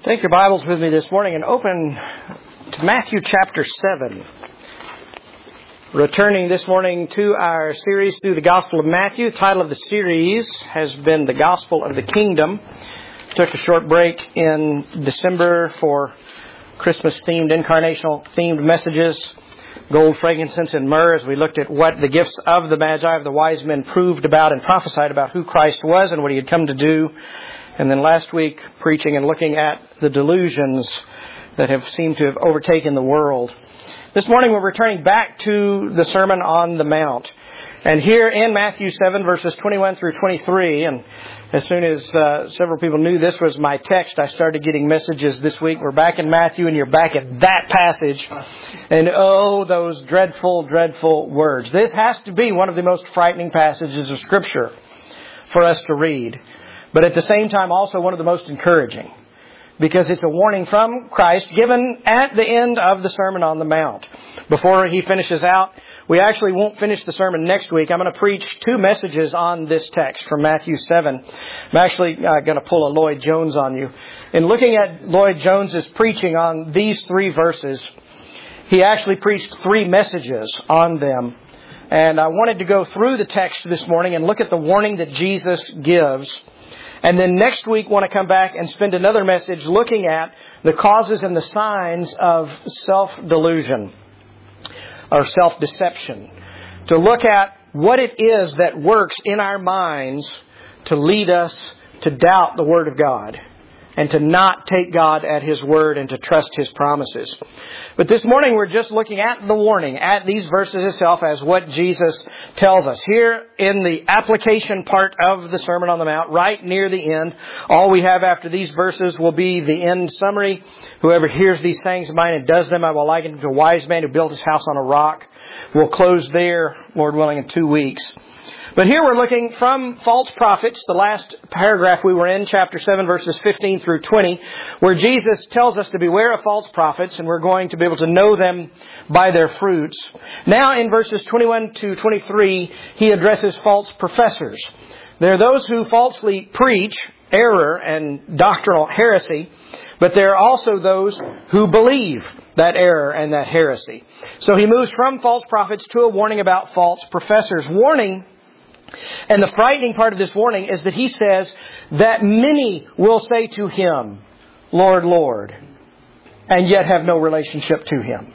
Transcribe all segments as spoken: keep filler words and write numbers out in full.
Take your Bibles with me this morning and open to Matthew chapter seven. Returning this morning to our series through the Gospel of Matthew. The title of the series has been The Gospel of the Kingdom. Took a short break in December for Christmas-themed, incarnational-themed messages, gold, frankincense, and myrrh, as we looked at what the gifts of the Magi, of the wise men, proved about and prophesied about who Christ was and what He had come to do. And then last week, preaching and looking at the delusions that have seemed to have overtaken the world. This morning, we're returning back to the Sermon on the Mount. And here in Matthew seven, verses twenty-one through twenty-three, and as soon as uh, several people knew this was my text, I started getting messages this week. We're back in Matthew, and you're back at that passage. And oh, those dreadful, dreadful words. This has to be one of the most frightening passages of Scripture for us to read. But at the same time, also one of the most encouraging. Because it's a warning from Christ given at the end of the Sermon on the Mount. Before He finishes out, we actually won't finish the sermon next week. I'm going to preach two messages on this text from Matthew seven. I'm actually uh, going to pull a Lloyd Jones on you. In looking at Lloyd Jones's preaching on these three verses, he actually preached three messages on them. And I wanted to go through the text this morning and look at the warning that Jesus gives. And then next week, want to come back and spend another message looking at the causes and the signs of self-delusion or self-deception. To look at what it is that works in our minds to lead us to doubt the Word of God and to not take God at His Word and to trust His promises. But this morning we're just looking at the warning, at these verses itself as what Jesus tells us. Here in the application part of the Sermon on the Mount, right near the end, all we have after these verses will be the end summary. Whoever hears these sayings of mine and does them, I will liken him to a wise man who built his house on a rock. We'll close there, Lord willing, in two weeks. But here we're looking from false prophets, the last paragraph we were in, chapter seven, verses fifteen through twenty, where Jesus tells us to beware of false prophets, and we're going to be able to know them by their fruits. Now in verses twenty-one to twenty-three, He addresses false professors. There are those who falsely preach error and doctrinal heresy, but there are also those who believe that error and that heresy. So He moves from false prophets to a warning about false professors. Warning. And the frightening part of this warning is that He says that many will say to Him, Lord, Lord, and yet have no relationship to Him.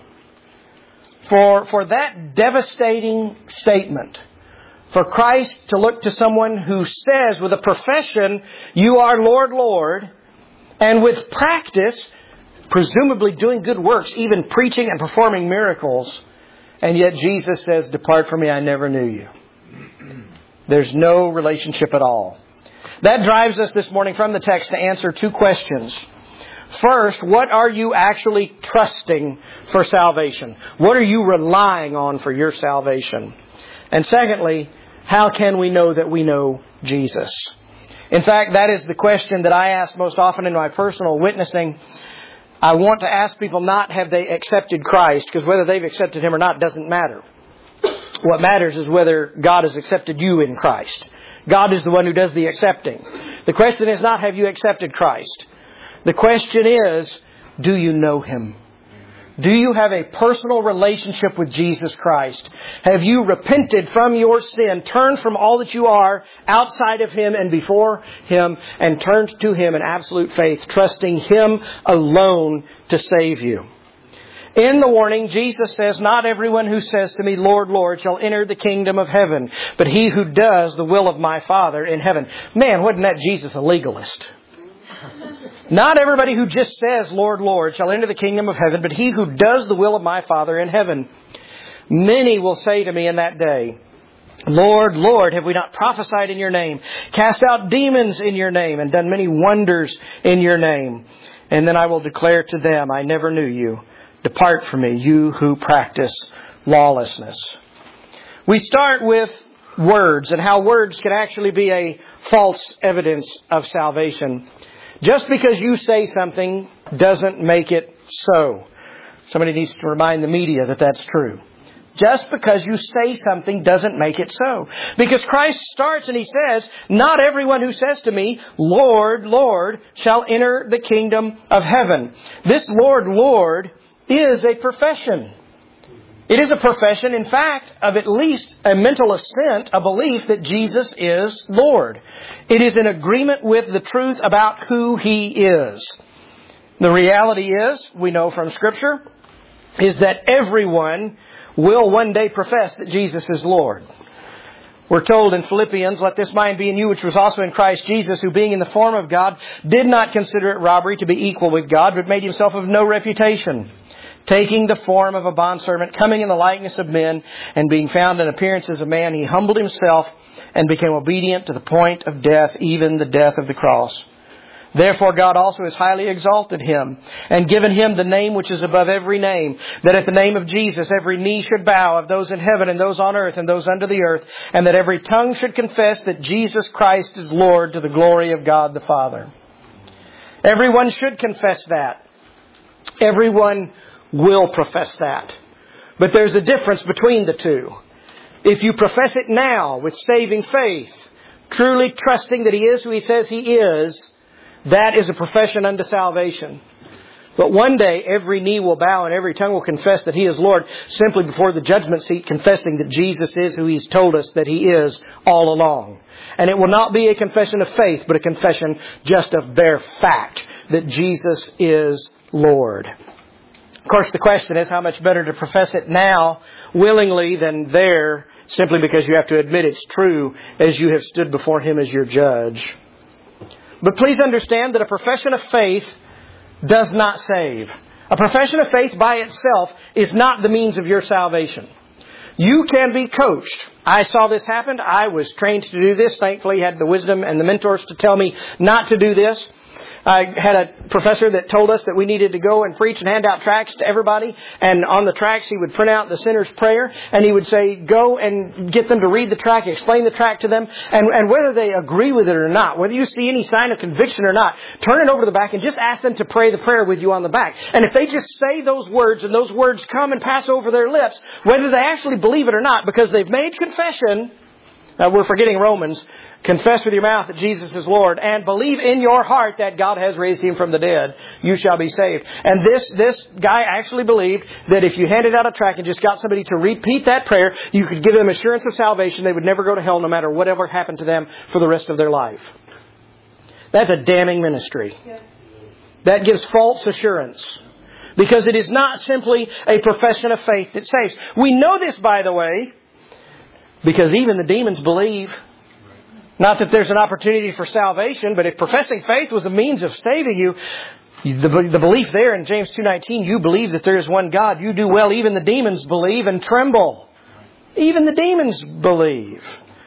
For, for that devastating statement, for Christ to look to someone who says with a profession, you are Lord, Lord, and with practice, presumably doing good works, even preaching and performing miracles, and yet Jesus says, depart from me, I never knew you. There's no relationship at all. That drives us this morning from the text to answer two questions. First, what are you actually trusting for salvation? What are you relying on for your salvation? And secondly, how can we know that we know Jesus? In fact, that is the question that I ask most often in my personal witnessing. I want to ask people not have they accepted Christ, because whether they've accepted Him or not doesn't matter. What matters is whether God has accepted you in Christ. God is the one who does the accepting. The question is not, have you accepted Christ? The question is, do you know Him? Do you have a personal relationship with Jesus Christ? Have you repented from your sin, turned from all that you are outside of Him and before Him, and turned to Him in absolute faith, trusting Him alone to save you? In the warning, Jesus says, not everyone who says to me, Lord, Lord, shall enter the kingdom of heaven, but he who does the will of my Father in heaven. Man, wasn't that Jesus a legalist? Not everybody who just says, Lord, Lord, shall enter the kingdom of heaven, but he who does the will of my Father in heaven. Many will say to me in that day, Lord, Lord, have we not prophesied in your name, cast out demons in your name, and done many wonders in your name? And then I will declare to them, I never knew you. Depart from me, you who practice lawlessness. We start with words and how words can actually be a false evidence of salvation. Just because you say something doesn't make it so. Somebody needs to remind the media that that's true. Just because you say something doesn't make it so. Because Christ starts and He says, not everyone who says to me, Lord, Lord, shall enter the kingdom of heaven. This Lord, Lord is a profession. It is a profession, in fact, of at least a mental assent, a belief that Jesus is Lord. It is an agreement with the truth about who He is. The reality is, we know from Scripture, is that everyone will one day profess that Jesus is Lord. We're told in Philippians, let this mind be in you which was also in Christ Jesus, who being in the form of God, did not consider it robbery to be equal with God, but made Himself of no reputation, taking the form of a bondservant, coming in the likeness of men, and being found in appearance as a man, He humbled Himself and became obedient to the point of death, even the death of the cross. Therefore God also has highly exalted Him and given Him the name which is above every name, that at the name of Jesus every knee should bow, of those in heaven and those on earth and those under the earth, and that every tongue should confess that Jesus Christ is Lord, to the glory of God the Father. Everyone should confess that. Everyone will profess that. But there's a difference between the two. If you profess it now with saving faith, truly trusting that He is who He says He is, that is a profession unto salvation. But one day every knee will bow and every tongue will confess that He is Lord, simply before the judgment seat, confessing that Jesus is who He's told us that He is all along. And it will not be a confession of faith, but a confession just of bare fact that Jesus is Lord. Of course, the question is how much better to profess it now willingly than there, simply because you have to admit it's true as you have stood before Him as your judge. But please understand that a profession of faith does not save. A profession of faith by itself is not the means of your salvation. You can be coached. I saw this happen. I was trained to do this. Thankfully, had the wisdom and the mentors to tell me not to do this. I had a professor that told us that we needed to go and preach and hand out tracts to everybody. And on the tracts, he would print out the sinner's prayer. And he would say, go and get them to read the tract, explain the tract to them. And, and whether they agree with it or not, whether you see any sign of conviction or not, turn it over to the back and just ask them to pray the prayer with you on the back. And if they just say those words and those words come and pass over their lips, whether they actually believe it or not, because they've made confession, uh, we're forgetting Romans, confess with your mouth that Jesus is Lord and believe in your heart that God has raised Him from the dead, you shall be saved. And this, this guy actually believed that if you handed out a tract and just got somebody to repeat that prayer, you could give them assurance of salvation. They would never go to hell no matter whatever happened to them for the rest of their life. That's a damning ministry. That gives false assurance. Because it is not simply a profession of faith that saves. We know this, by the way, because even the demons believe. Not that there's an opportunity for salvation, but if professing faith was a means of saving you, the, the belief there in James two nineteen, you believe that there is one God, you do well. Even the demons believe and tremble. Even the demons believe.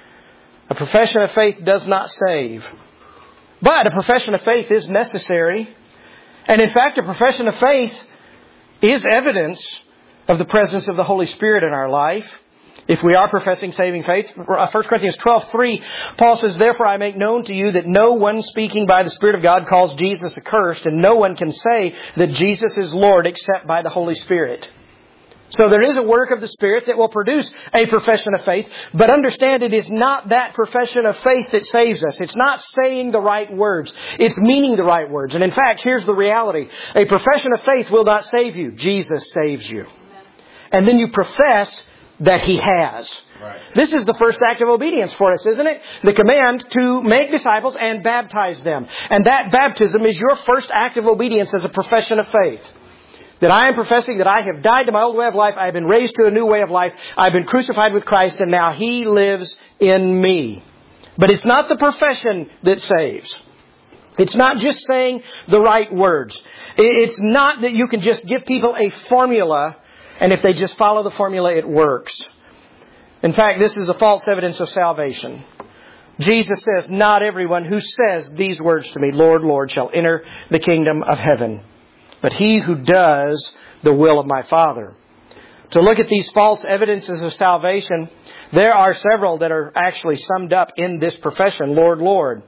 A profession of faith does not save. But a profession of faith is necessary. And in fact, a profession of faith is evidence of the presence of the Holy Spirit in our life. If we are professing saving faith, First Corinthians twelve three, Paul says, therefore I make known to you that no one speaking by the Spirit of God calls Jesus accursed, and no one can say that Jesus is Lord except by the Holy Spirit. So there is a work of the Spirit that will produce a profession of faith, but understand it is not that profession of faith that saves us. It's not saying the right words. It's meaning the right words. And in fact, here's the reality. A profession of faith will not save you. Jesus saves you. And then you profess that He has. Right. This is the first act of obedience for us, isn't it? The command to make disciples and baptize them. And that baptism is your first act of obedience as a profession of faith. That I am professing that I have died to my old way of life. I have been raised to a new way of life. I've been crucified with Christ and now He lives in me. But it's not the profession that saves. It's not just saying the right words. It's not that you can just give people a formula and if they just follow the formula, it works. In fact, this is a false evidence of salvation. Jesus says, not everyone who says these words to me, Lord, Lord, shall enter the kingdom of heaven, but he who does the will of my Father. To look at these false evidences of salvation, there are several that are actually summed up in this profession, Lord, Lord.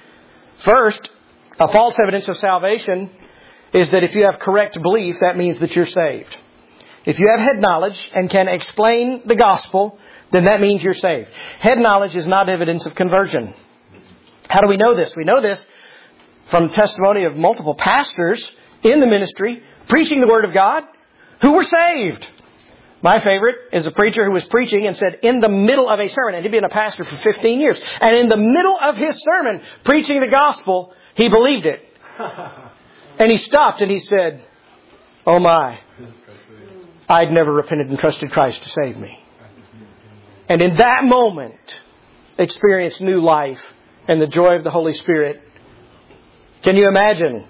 First, a false evidence of salvation is that if you have correct belief, that means that you're saved. If you have head knowledge and can explain the gospel, then that means you're saved. Head knowledge is not evidence of conversion. How do we know this? We know this from testimony of multiple pastors in the ministry preaching the Word of God who were saved. My favorite is a preacher who was preaching and said in the middle of a sermon, and he'd been a pastor for fifteen years, and in the middle of his sermon preaching the gospel, he believed it. And he stopped and he said, "Oh my, I'd never repented and trusted Christ to save me." And in that moment, experienced new life and the joy of the Holy Spirit. Can you imagine?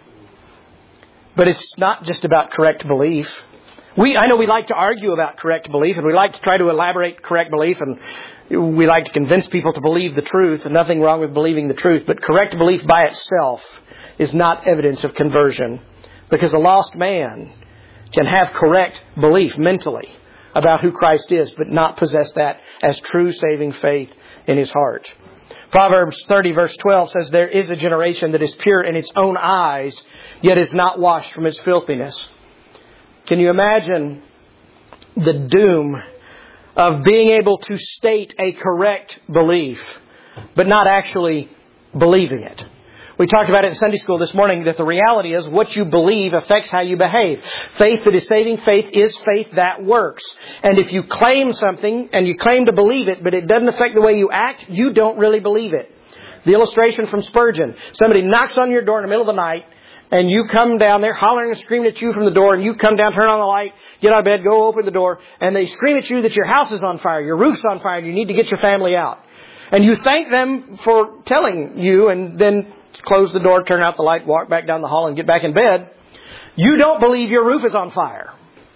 But it's not just about correct belief. We, I know we like to argue about correct belief, and we like to try to elaborate correct belief, and we like to convince people to believe the truth, and nothing wrong with believing the truth. But correct belief by itself is not evidence of conversion, because a lost man can have correct belief mentally about who Christ is, but not possess that as true saving faith in his heart. Proverbs thirty verse twelve says, "There is a generation that is pure in its own eyes, yet is not washed from its filthiness." Can you imagine the doom of being able to state a correct belief, but not actually believing it? We talked about it in Sunday school this morning, that the reality is what you believe affects how you behave. Faith that is saving faith is faith that works. And if you claim something and you claim to believe it, but it doesn't affect the way you act, you don't really believe it. The illustration from Spurgeon. Somebody knocks on your door in the middle of the night, and you come down there hollering and screaming at you from the door, and you come down, turn on the light, get out of bed, go open the door, and they scream at you that your house is on fire, your roof's on fire, and you need to get your family out. And you thank them for telling you, and then close the door, turn out the light, walk back down the hall, and get back in bed. You don't believe your roof is on fire.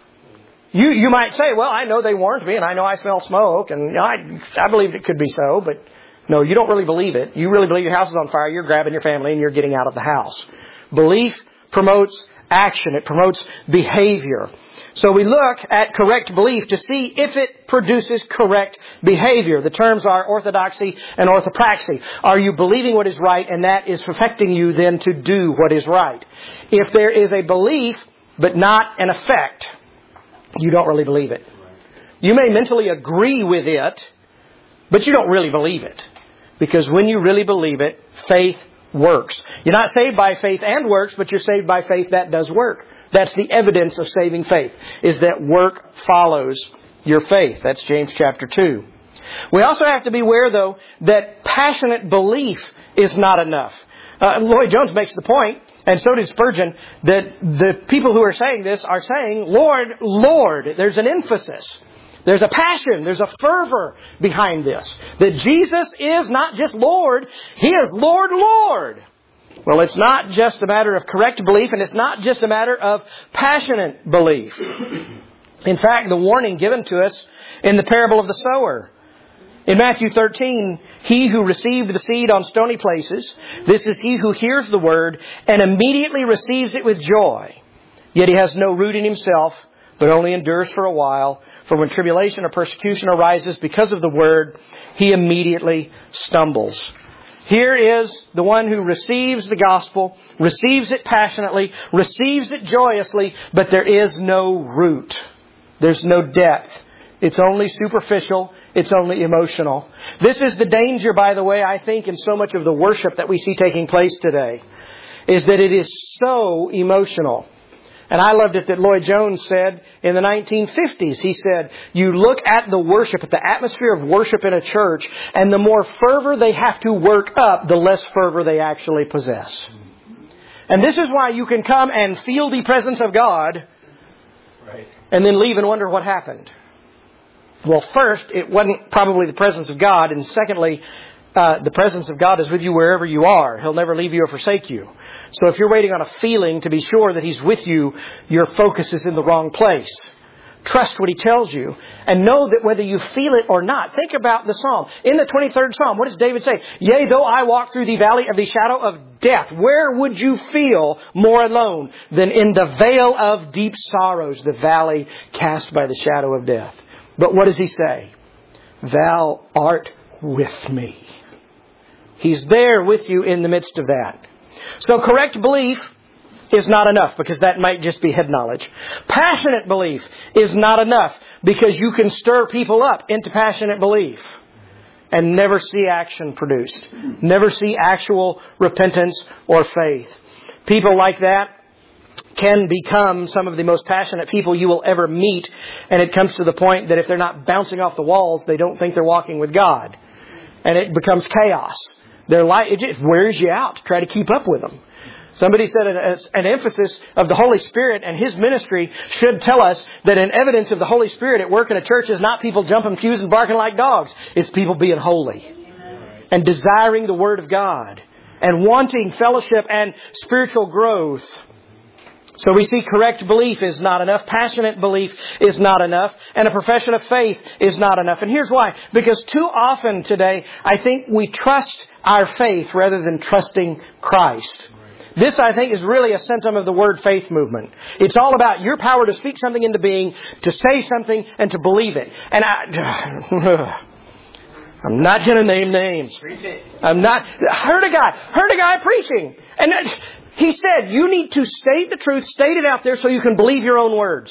You you might say, "Well, I know they warned me, and I know I smell smoke, and I, I believed it could be so," but no, you don't really believe it. You really believe your house is on fire, you're grabbing your family, and you're getting out of the house. Belief promotes action. It promotes behavior. So we look at correct belief to see if it produces correct behavior. The terms are orthodoxy and orthopraxy. Are you believing what is right, and that is perfecting you then to do what is right? If there is a belief but not an effect, you don't really believe it. You may mentally agree with it, but you don't really believe it. Because when you really believe it, faith works. You're not saved by faith and works, but you're saved by faith that does work. That's the evidence of saving faith, is that work follows your faith. That's James chapter two. We also have to be aware, though, that passionate belief is not enough. Uh, Lloyd Jones makes the point, and so did Spurgeon, that the people who are saying this are saying, "Lord, Lord." There's an emphasis. There's a passion, there's a fervor behind this. That Jesus is not just Lord, He is Lord, Lord. Well, it's not just a matter of correct belief, and it's not just a matter of passionate belief. In fact, the warning given to us in the parable of the sower. In Matthew thirteen, "He who received the seed on stony places, this is he who hears the word and immediately receives it with joy. Yet he has no root in himself, but only endures for a while. For when tribulation or persecution arises because of the word, he immediately stumbles." Here is the one who receives the gospel, receives it passionately, receives it joyously, but there is no root. There's no depth. It's only superficial. It's only emotional. This is the danger, by the way, I think, in so much of the worship that we see taking place today, is that it is so emotional. And I loved it that Lloyd Jones said in the nineteen fifties. He said, you look at the worship, at the atmosphere of worship in a church, and the more fervor they have to work up, the less fervor they actually possess. And this is why you can come and feel the presence of God, right, and then leave and wonder what happened. Well, first, it wasn't probably the presence of God. And secondly, Uh, the presence of God is with you wherever you are. He'll never leave you or forsake you. So if you're waiting on a feeling to be sure that He's with you, your focus is in the wrong place. Trust what He tells you and know that whether you feel it or not. Think about the Psalm. In the twenty-third Psalm, what does David say? "Yea, though I walk through the valley of the shadow of death, where would you feel more alone than in the vale of deep sorrows, the valley cast by the shadow of death?" But what does He say? "Thou art with me." He's there with you in the midst of that. So correct belief is not enough because that might just be head knowledge. Passionate belief is not enough because you can stir people up into passionate belief and never see action produced. Never see actual repentance or faith. People like that can become some of the most passionate people you will ever meet. And it comes to the point that if they're not bouncing off the walls, they don't think they're walking with God. And it becomes chaos. Their life, it just wears you out to try to keep up with them. Somebody said an, an emphasis of the Holy Spirit and His ministry should tell us that an evidence of the Holy Spirit at work in a church is not people jumping pews and barking like dogs. It's people being holy and desiring the Word of God and wanting fellowship and spiritual growth. So we see correct belief is not enough. Passionate belief is not enough. And a profession of faith is not enough. And here's why. Because too often today, I think we trust our faith rather than trusting Christ. This, I think, is really a symptom of the word faith movement. It's all about your power to speak something into being, to say something, and to believe it. And I... I'm not going to name names. I'm not... I heard a guy, heard a guy preaching. And he said, you need to state the truth, state it out there so you can believe your own words.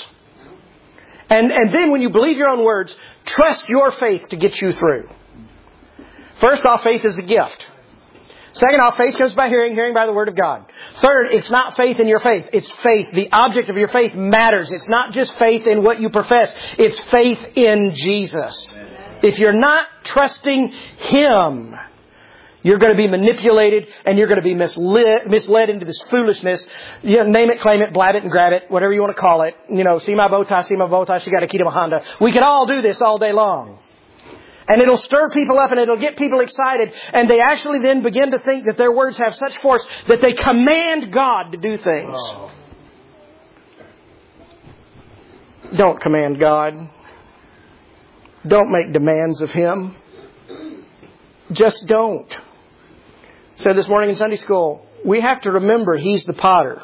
And, and then when you believe your own words, trust your faith to get you through. First off, faith is a gift. Second off, faith comes by hearing, hearing by the Word of God. Third, it's not faith in your faith. It's faith. The object of your faith matters. It's not just faith in what you profess. It's faith in Jesus. If you're not trusting Him, you're going to be manipulated and you're going to be misled, misled into this foolishness. You know, name it, claim it, blab it and grab it, whatever you want to call it. You know, see my bow tie, see my bow tie, she got a key to my Honda. We could all do this all day long. And it'll stir people up and it'll get people excited. And they actually then begin to think that their words have such force that they command God to do things. Oh. Don't command God. Don't make demands of Him. Just don't. Said this morning in Sunday school, we have to remember He's the potter.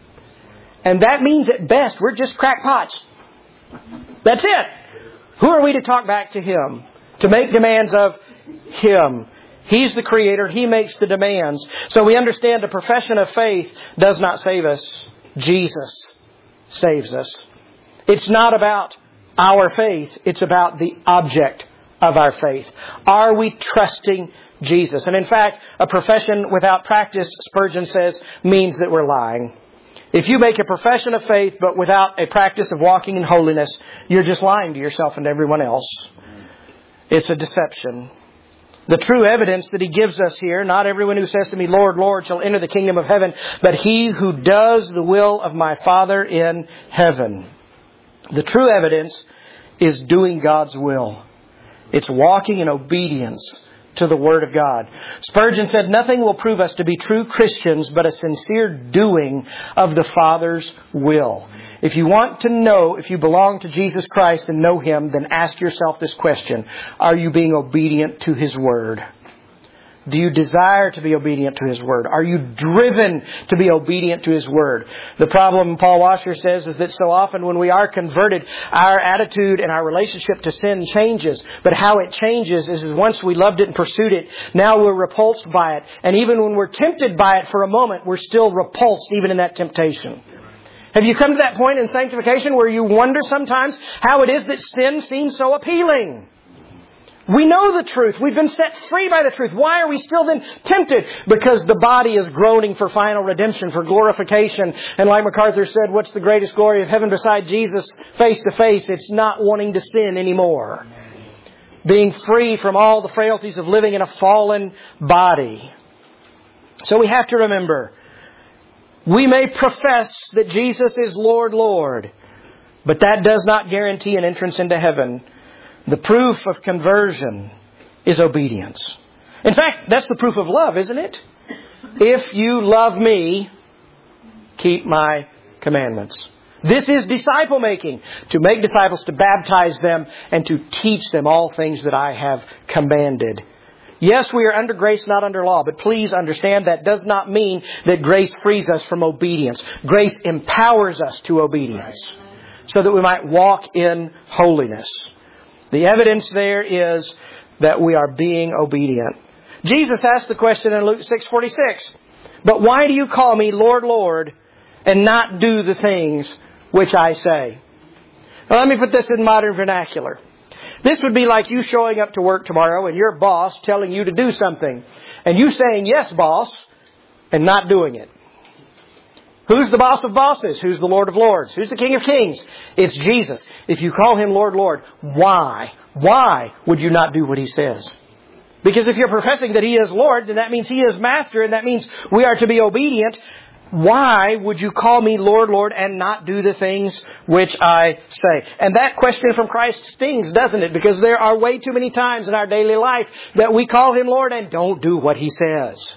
And that means at best we're just crackpots. That's it. Who are we to talk back to Him? To make demands of Him. He's the Creator. He makes the demands. So we understand a profession of faith does not save us. Jesus saves us. It's not about our faith. It's about the object of our faith. Are we trusting Jesus? And in fact, a profession without practice, Spurgeon says, means that we're lying. If you make a profession of faith but without a practice of walking in holiness, you're just lying to yourself and to everyone else. It's a deception. The true evidence that He gives us here, not everyone who says to me, Lord, Lord, shall enter the kingdom of heaven, but he who does the will of my Father in heaven. The true evidence is doing God's will. It's walking in obedience to the Word of God. Spurgeon said, nothing will prove us to be true Christians but a sincere doing of the Father's will. If you want to know if you belong to Jesus Christ and know Him, then ask yourself this question. Are you being obedient to His Word? Do you desire to be obedient to His Word? Are you driven to be obedient to His Word? The problem, Paul Washer says, is that so often when we are converted, our attitude and our relationship to sin changes. But how it changes is once we loved it and pursued it, now we're repulsed by it. And even when we're tempted by it for a moment, we're still repulsed even in that temptation. Have you come to that point in sanctification where you wonder sometimes how it is that sin seems so appealing? We know the truth. We've been set free by the truth. Why are we still then tempted? Because the body is groaning for final redemption, for glorification. And like MacArthur said, what's the greatest glory of heaven beside Jesus face to face? It's not wanting to sin anymore. Being free from all the frailties of living in a fallen body. So we have to remember, we may profess that Jesus is Lord, Lord, but that does not guarantee an entrance into heaven. The proof of conversion is obedience. In fact, that's the proof of love, isn't it? If you love me, keep my commandments. This is disciple making. To make disciples, to baptize them, and to teach them all things that I have commanded. Yes, we are under grace, not under law. But please understand that does not mean that grace frees us from obedience. Grace empowers us to obedience so that we might walk in holiness. The evidence there is that we are being obedient. Jesus asked the question in Luke six forty-six. But why do you call me Lord, Lord, and not do the things which I say. Now, let me put this in modern vernacular. This would be like you showing up to work tomorrow and your boss telling you to do something. And you saying, yes, boss, and not doing it. Who's the boss of bosses? Who's the Lord of lords? Who's the King of kings? It's Jesus. If you call Him Lord, Lord, why? Why would you not do what He says? Because if you're professing that He is Lord, then that means He is Master, and that means we are to be obedient. Why would you call me Lord, Lord, and not do the things which I say? And that question from Christ stings, doesn't it? Because there are way too many times in our daily life that we call Him Lord and don't do what He says.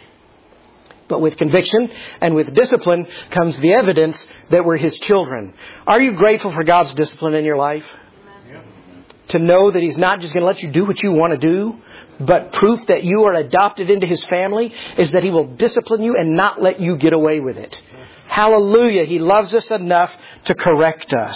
But with conviction and with discipline comes the evidence that we're His children. Are you grateful for God's discipline in your life? Yeah. To know that He's not just going to let you do what you want to do, but proof that you are adopted into His family is that He will discipline you and not let you get away with it. Hallelujah. He loves us enough to correct us.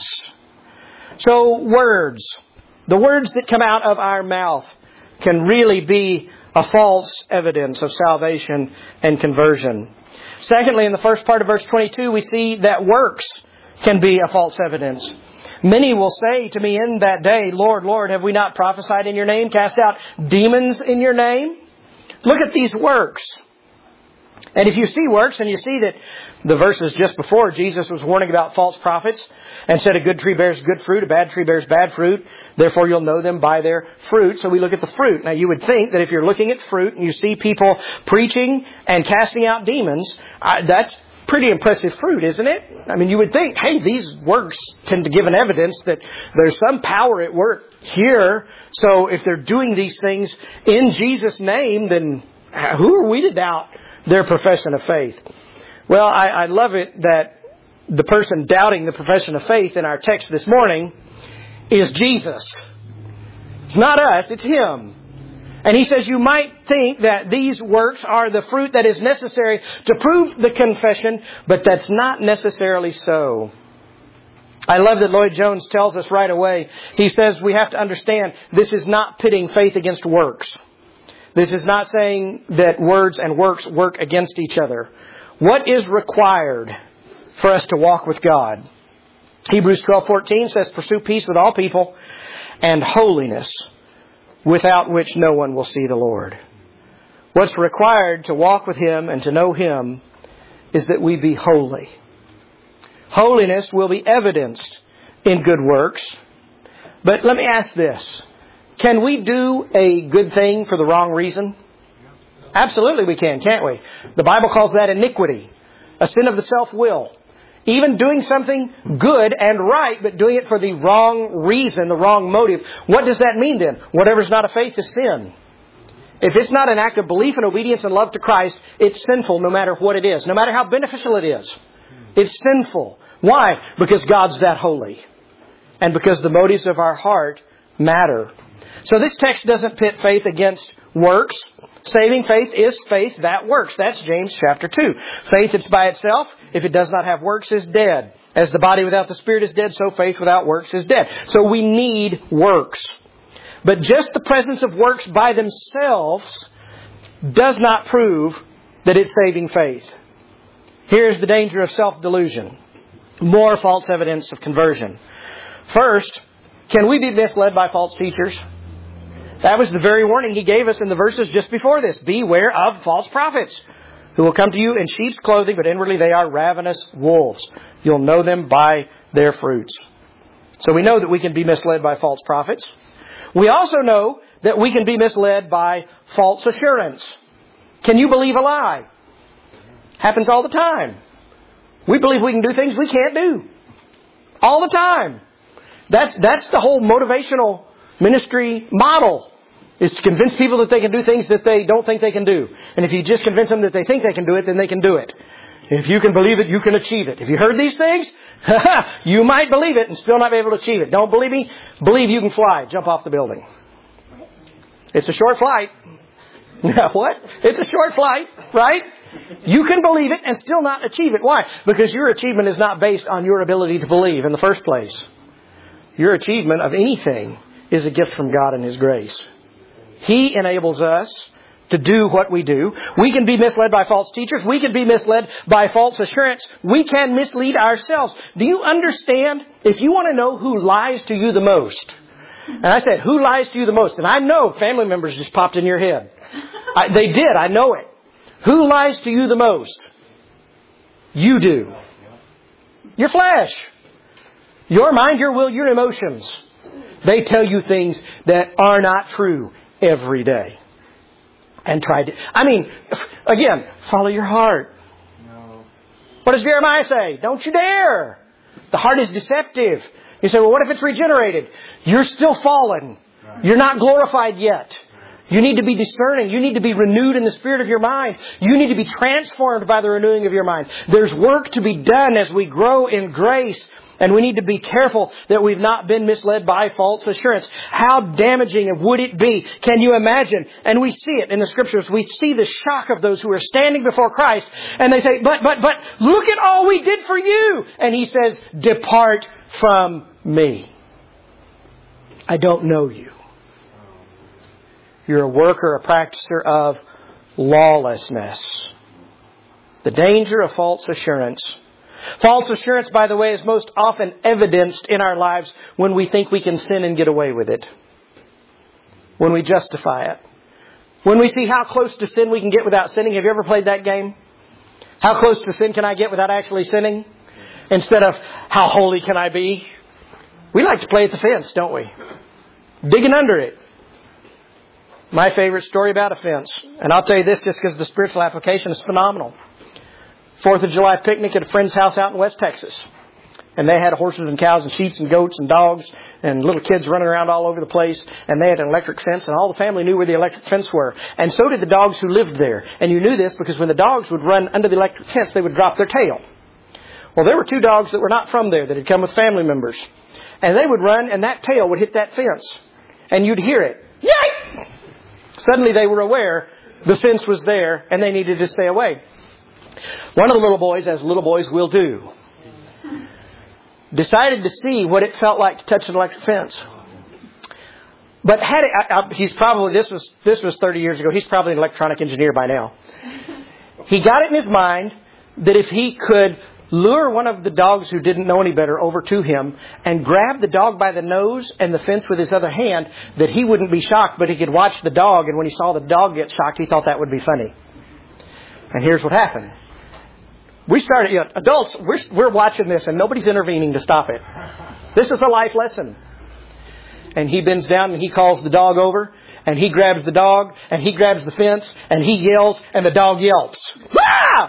So words, the words that come out of our mouth can really be a false evidence of salvation and conversion. Secondly, in the first part of verse twenty-two, we see that works can be a false evidence. Many will say to me in that day, Lord, Lord, have we not prophesied in your name, cast out demons in your name? Look at these works. And if you see works and you see that the verses just before, Jesus was warning about false prophets and said a good tree bears good fruit, a bad tree bears bad fruit. Therefore you'll know them by their fruit. So we look at the fruit. Now you would think that if you're looking at fruit and you see people preaching and casting out demons, uh, that's pretty impressive fruit, isn't it? I mean, you would think, hey, these works tend to give an evidence that there's some power at work here. So if they're doing these things in Jesus' name, then who are we to doubt their profession of faith? Well, I, I love it that the person doubting the profession of faith in our text this morning is Jesus. It's not us, it's Him. And He says you might think that these works are the fruit that is necessary to prove the confession, but that's not necessarily so. I love that Lloyd Jones tells us right away. He says we have to understand this is not pitting faith against works. This is not saying that words and works work against each other. What is required for us to walk with God? Hebrews twelve fourteen says, pursue peace with all people and holiness, without which no one will see the Lord. What's required to walk with Him and to know Him is that we be holy. Holiness will be evidenced in good works. But let me ask this. Can we do a good thing for the wrong reason? Absolutely we can, can't we? The Bible calls that iniquity, a sin of the self-will. Even doing something good and right, but doing it for the wrong reason, the wrong motive. What does that mean then? Whatever's not a faith is sin. If it's not an act of belief and obedience and love to Christ, it's sinful no matter what it is. No matter how beneficial it is. It's sinful. Why? Because God's that holy. And because the motives of our heart matter. So this text doesn't pit faith against works. Saving faith is faith that works. That's James chapter two. Faith that's by itself, if it does not have works, is dead. As the body without the Spirit is dead, so faith without works is dead. So we need works. But just the presence of works by themselves does not prove that it's saving faith. Here's the danger of self-delusion. More false evidence of conversion. First, can we be misled by false teachers? That was the very warning He gave us in the verses just before this. Beware of false prophets who will come to you in sheep's clothing, but inwardly they are ravenous wolves. You'll know them by their fruits. So we know that we can be misled by false prophets. We also know that we can be misled by false assurance. Can you believe a lie? Happens all the time. We believe we can do things we can't do. All the time. That's, that's the whole motivational ministry model, is to convince people that they can do things that they don't think they can do. And if you just convince them that they think they can do it, then they can do it. If you can believe it, you can achieve it. If you heard these things, you might believe it and still not be able to achieve it. Don't believe me? Believe you can fly. Jump off the building. It's a short flight. What? It's a short flight, right? You can believe it and still not achieve it. Why? Because your achievement is not based on your ability to believe in the first place. Your achievement of anything is a gift from God and His grace. He enables us to do what we do. We can be misled by false teachers. We can be misled by false assurance. We can mislead ourselves. Do you understand? If you want to know who lies to you the most, and I said, who lies to you the most? And I know family members just popped in your head. I, they did. I know it. Who lies to you the most? You do. Your flesh. Your mind, your will, your emotions. They tell you things that are not true every day. And try to... I mean, again, follow your heart. No. What does Jeremiah say? Don't you dare. The heart is deceptive. You say, well, what if it's regenerated? You're still fallen. You're not glorified yet. You need to be discerning. You need to be renewed in the spirit of your mind. You need to be transformed by the renewing of your mind. There's work to be done as we grow in grace. And we need to be careful that we've not been misled by false assurance. How damaging would it be? Can you imagine? And we see it in the Scriptures. We see the shock of those who are standing before Christ. And they say, but, but, but, look at all we did for you. And He says, depart from me. I don't know you. You're a worker, a practicer of lawlessness. The danger of false assurance. False assurance, by the way, is most often evidenced in our lives when we think we can sin and get away with it. When we justify it. When we see how close to sin we can get without sinning. Have you ever played that game? How close to sin can I get without actually sinning? Instead of how holy can I be? We like to play at the fence, don't we? Digging under it. My favorite story about a fence. And I'll tell you this just because the spiritual application is phenomenal. Fourth of July picnic at a friend's house out in West Texas. And they had horses and cows and sheep and goats and dogs and little kids running around all over the place. And they had an electric fence and all the family knew where the electric fence were. And so did the dogs who lived there. And you knew this because when the dogs would run under the electric fence, they would drop their tail. Well, there were two dogs that were not from there that had come with family members. And they would run and that tail would hit that fence. And you'd hear it. Yike! Suddenly they were aware the fence was there and they needed to stay away. One of the little boys, as little boys will do, decided to see what it felt like to touch an electric fence. But had it, I, I, he's probably, this was, this was thirty years ago, he's probably an electronic engineer by now. He got it in his mind that if he could lure one of the dogs who didn't know any better over to him and grab the dog by the nose and the fence with his other hand, that he wouldn't be shocked, but he could watch the dog. And when he saw the dog get shocked, he thought that would be funny. And here's what happened. We started, you know, adults, we're, we're watching this and nobody's intervening to stop it. This is a life lesson. And he bends down and he calls the dog over and he grabs the dog and he grabs the fence and he yells and the dog yelps. Ah!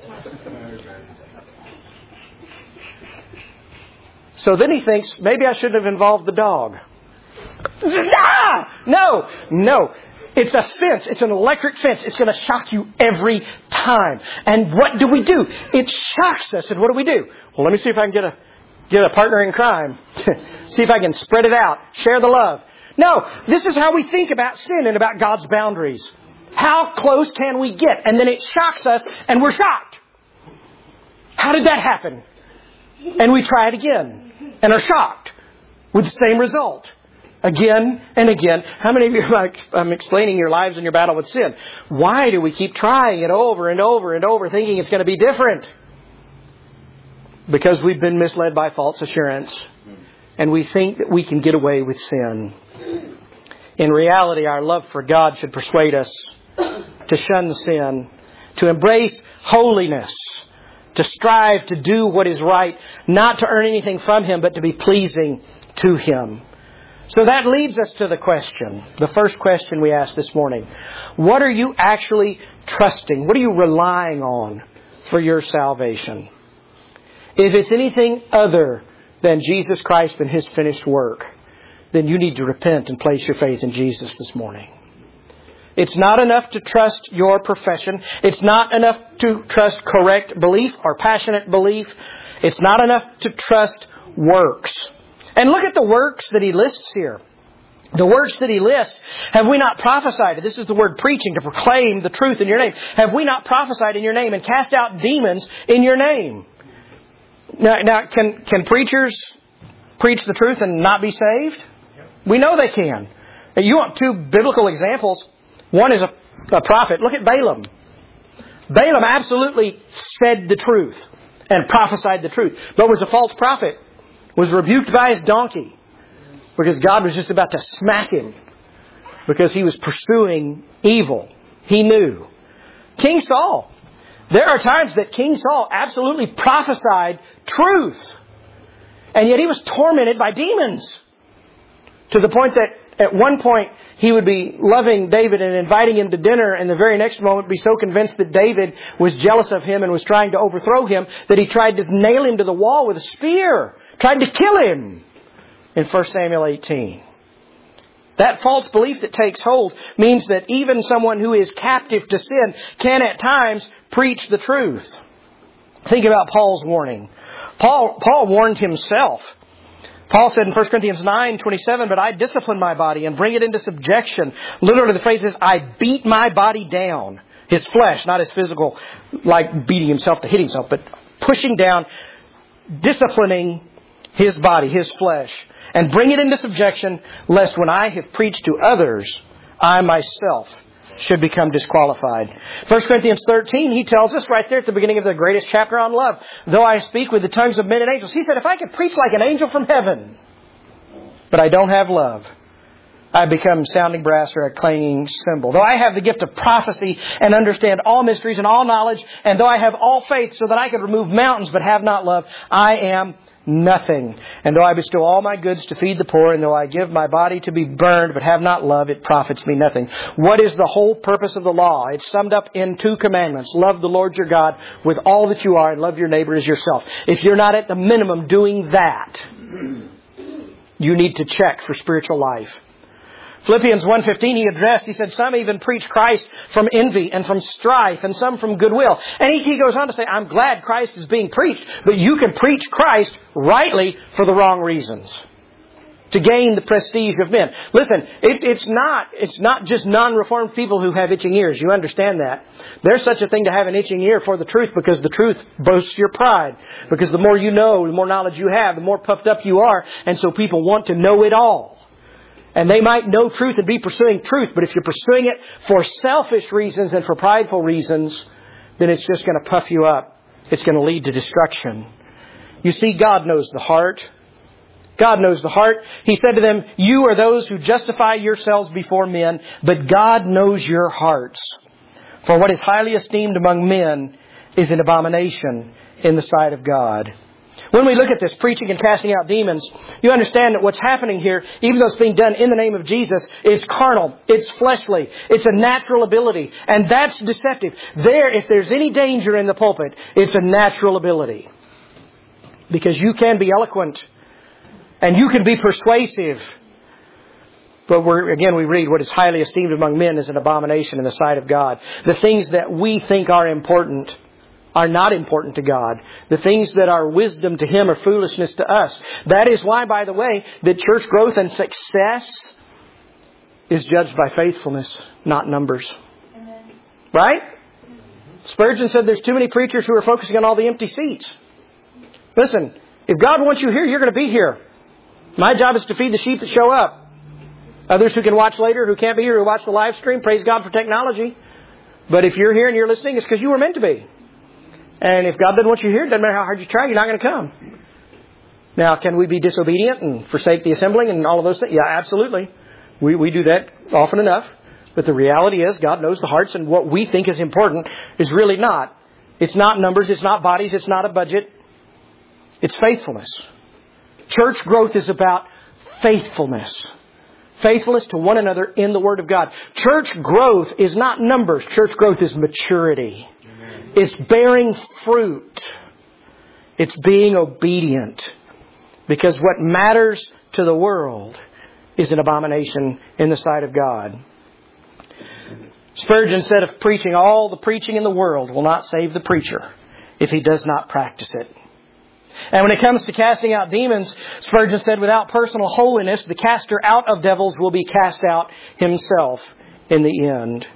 So then he thinks, maybe I shouldn't have involved the dog. Ah! No, no. It's a fence. It's an electric fence. It's going to shock you every time. And what do we do? It shocks us. And what do we do? Well, let me see if I can get a get a partner in crime. See if I can spread it out. Share the love. No, this is how we think about sin and about God's boundaries. How close can we get? And then it shocks us and we're shocked. How did that happen? And we try it again and are shocked with the same result. Again and again. How many of you, I'm explaining your lives and your battle with sin. Why do we keep trying it over and over and over thinking it's going to be different? Because we've been misled by false assurance. And we think that we can get away with sin. In reality, our love for God should persuade us to shun sin, to embrace holiness, to strive to do what is right, not to earn anything from Him, but to be pleasing to Him. So that leads us to the question, the first question we asked this morning. What are you actually trusting? What are you relying on for your salvation? If it's anything other than Jesus Christ and His finished work, then you need to repent and place your faith in Jesus this morning. It's not enough to trust your profession. It's not enough to trust correct belief or passionate belief. It's not enough to trust works. And look at the works that he lists here. The works that he lists, have we not prophesied? This is the word preaching, to proclaim the truth in your name. Have we not prophesied in your name and cast out demons in your name? Now, now can, can preachers preach the truth and not be saved? We know they can. You want two biblical examples. One is a a prophet. Look at Balaam. Balaam absolutely said the truth and prophesied the truth, but was a false prophet. Was rebuked by his donkey because God was just about to smack him because he was pursuing evil. He knew. King Saul. There are times that King Saul absolutely prophesied truth. And yet he was tormented by demons. To the point that at one point he would be loving David and inviting him to dinner, and the very next moment be so convinced that David was jealous of him and was trying to overthrow him that he tried to nail him to the wall with a spear. Tried to kill him in First Samuel eighteen. That false belief that takes hold means that even someone who is captive to sin can at times preach the truth. Think about Paul's warning. Paul, Paul warned himself. Paul said in First Corinthians nine twenty-seven, "But I discipline my body and bring it into subjection." Literally the phrase is, I beat my body down. His flesh, not his physical, like beating himself to hit himself, but pushing down, disciplining his body, his flesh, and bring it into subjection, lest when I have preached to others, I myself should become disqualified. First Corinthians thirteen, he tells us right there at the beginning of the greatest chapter on love, "Though I speak with the tongues of men and angels." He said, if I could preach like an angel from heaven, but I don't have love, I become sounding brass or a clanging cymbal. Though I have the gift of prophecy and understand all mysteries and all knowledge, and though I have all faith so that I could remove mountains but have not love, I am nothing. And though I bestow all my goods to feed the poor, and though I give my body to be burned but have not love, it profits me nothing. What is the whole purpose of the law? It's summed up in two commandments. Love the Lord your God with all that you are, and love your neighbor as yourself. If you're not at the minimum doing that, you need to check for spiritual life. Philippians one fifteen, he addressed, he said, some even preach Christ from envy and from strife, and some from goodwill. And he, he goes on to say, I'm glad Christ is being preached, but you can preach Christ rightly for the wrong reasons, to gain the prestige of men. Listen, it's, it's not, it's not just non-reformed people who have itching ears. You understand that. There's such a thing to have an itching ear for the truth, because the truth boasts your pride. Because the more you know, the more knowledge you have, the more puffed up you are. And so people want to know it all. And they might know truth and be pursuing truth, but if you're pursuing it for selfish reasons and for prideful reasons, then it's just going to puff you up. It's going to lead to destruction. You see, God knows the heart. God knows the heart. He said to them, you are those who justify yourselves before men, but God knows your hearts. For what is highly esteemed among men is an abomination in the sight of God. When we look at this preaching and casting out demons, you understand that what's happening here, even though it's being done in the name of Jesus, is carnal. It's fleshly. It's a natural ability. And that's deceptive. There, if there's any danger in the pulpit, it's a natural ability. Because you can be eloquent. And you can be persuasive. But we're, again, we read what is highly esteemed among men is an abomination in the sight of God. The things that we think are important are not important to God. The things that are wisdom to Him are foolishness to us. That is why, by the way, that church growth and success is judged by faithfulness, not numbers. Amen. Right? Spurgeon said there's too many preachers who are focusing on all the empty seats. Listen, if God wants you here, you're going to be here. My job is to feed the sheep that show up. Others who can watch later, who can't be here, who watch the live stream, praise God for technology. But if you're here and you're listening, it's because you were meant to be. And if God doesn't want you here, it doesn't matter how hard you try, you're not going to come. Now, can we be disobedient and forsake the assembling and all of those things? Yeah, absolutely. We we do that often enough. But the reality is, God knows the hearts, and what we think is important is really not. It's not numbers, it's not bodies, it's not a budget. It's faithfulness. Church growth is about faithfulness. Faithfulness to one another in the Word of God. Church growth is not numbers. Church growth is maturity. It's bearing fruit. It's being obedient. Because what matters to the world is an abomination in the sight of God. Spurgeon said of preaching, all the preaching in the world will not save the preacher if he does not practice it. And when it comes to casting out demons, Spurgeon said, without personal holiness, the caster out of devils will be cast out himself in the end.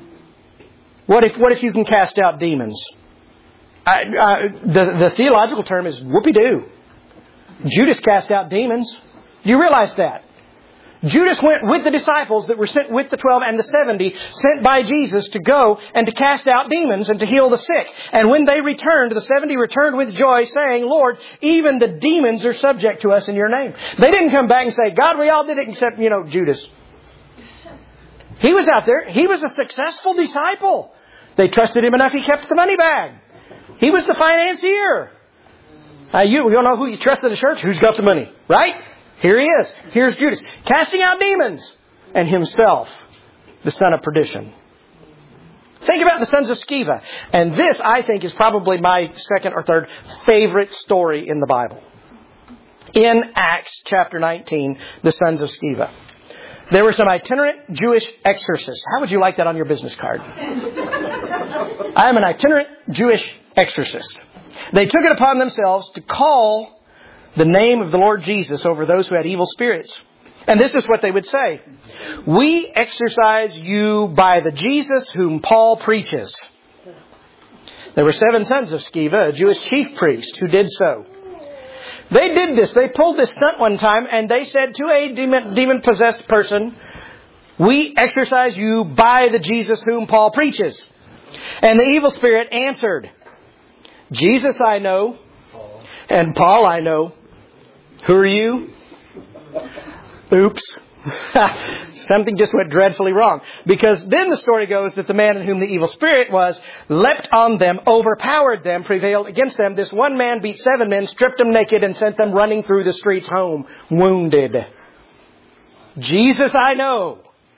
What if what if you can cast out demons? I, I, the, the theological term is whoopee-doo. Judas cast out demons. Do you realize that? Judas went with the disciples that were sent with the twelve and the seventy, sent by Jesus to go and to cast out demons and to heal the sick. And when they returned, the seventy returned with joy, saying, Lord, even the demons are subject to us in your name. They didn't come back and say, God, we all did it except, you know, Judas. He was out there. He was a successful disciple. They trusted him enough, he kept the money bag. He was the financier. Uh, you, we don't know who you trust in the church. Who's got the money, right? Here he is. Here's Judas. Casting out demons. And himself, the son of perdition. Think about the sons of Sceva. And this, I think, is probably my second or third favorite story in the Bible. In Acts chapter nineteen, the sons of Sceva. There were some itinerant Jewish exorcists. How would you like that on your business card? I am an itinerant Jewish exorcist. They took it upon themselves to call the name of the Lord Jesus over those who had evil spirits. And this is what they would say. We exorcise you by the Jesus whom Paul preaches. There were seven sons of Sceva, a Jewish chief priest, who did so. They did this. They pulled this stunt one time and they said to a demon, demon-possessed person, we exorcise you by the Jesus whom Paul preaches. And the evil spirit answered, Jesus I know, and Paul I know. Who are you? Oops. Something just went dreadfully wrong. Because then the story goes that the man in whom the evil spirit was leapt on them, overpowered them, prevailed against them. This one man beat seven men, stripped them naked, and sent them running through the streets home, wounded. Jesus I know.